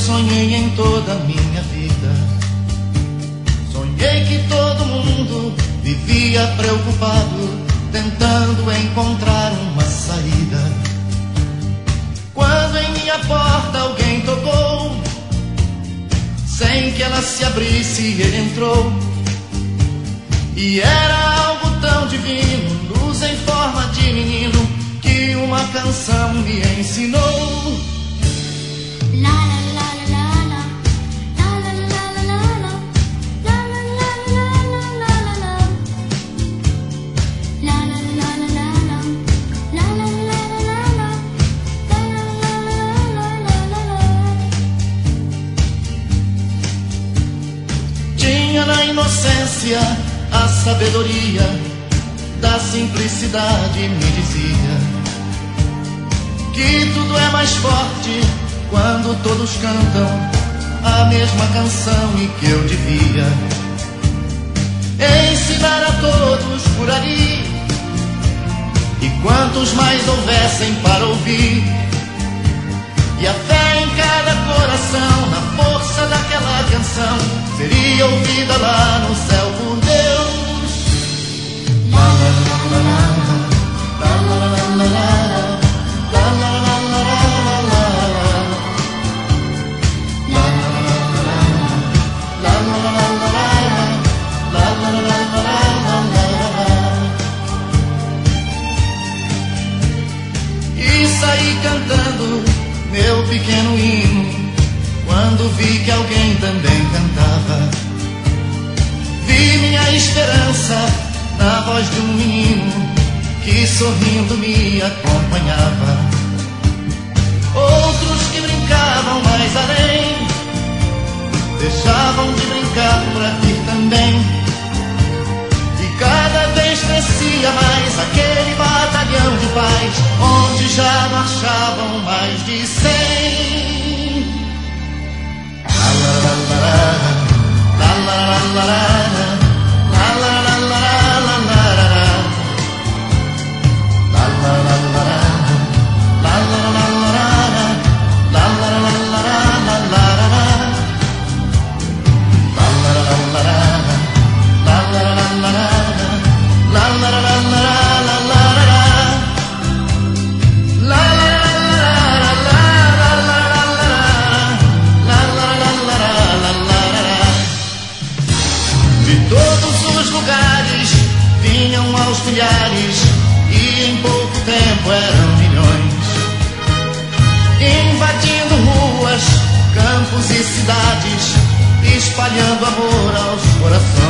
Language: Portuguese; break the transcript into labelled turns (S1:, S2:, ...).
S1: sonhei em toda a minha vida. Sonhei que todo mundo vivia preocupado, tentando encontrar uma saída. Quando em minha porta alguém tocou, sem que ela se abrisse, ele entrou. E era algo tão divino, luz em forma de menino, que uma canção me ensinou. Tinha na inocência a sabedoria da simplicidade, me dizia que tudo é mais forte quando todos cantam a mesma canção, e que eu devia ensinar a todos por ali, e quantos mais houvessem para ouvir, e a fé em cada coração, na força daquela canção, seria ouvida lá no céu por Deus. E saí cantando meu pequeno hino, quando vi que alguém também cantava. Vi minha esperança na voz de um menino que sorrindo me acompanhava. Outros que brincavam mais além, deixavam de brincar para vir também. E cada vez crescia mais aquele batalhão de paz, onde já marchavam mais de 100. Vinham aos milhares, e em pouco tempo eram milhões, invadindo ruas, campos e cidades, espalhando amor aos corações.